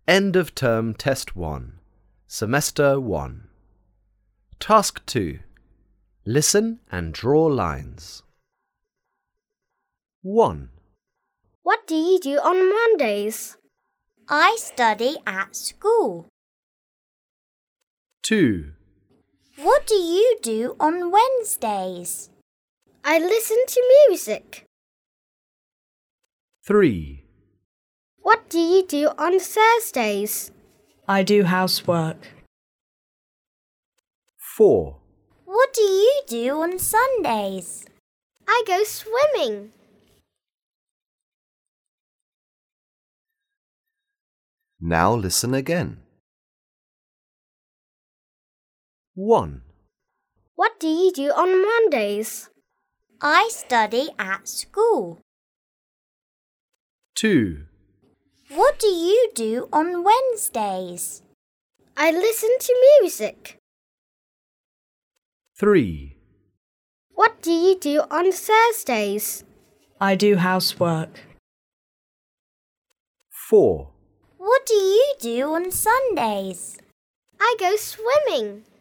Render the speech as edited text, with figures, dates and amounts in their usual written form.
End of term test 1, semester 1. Task 2. Listen and draw lines. 1. What do you do on Mondays? I study at school. 2. What do you do on Wednesdays? I listen to music. 3. What do you do on Thursdays? I do housework. 4. What do you do on Sundays? I go swimming. Now listen again. 1. What do you do on Mondays? I study at school. 2. What do you do on Wednesdays? I listen to music. 3. What do you do on Thursdays? I do housework. 4. What do you do on Sundays? I go swimming.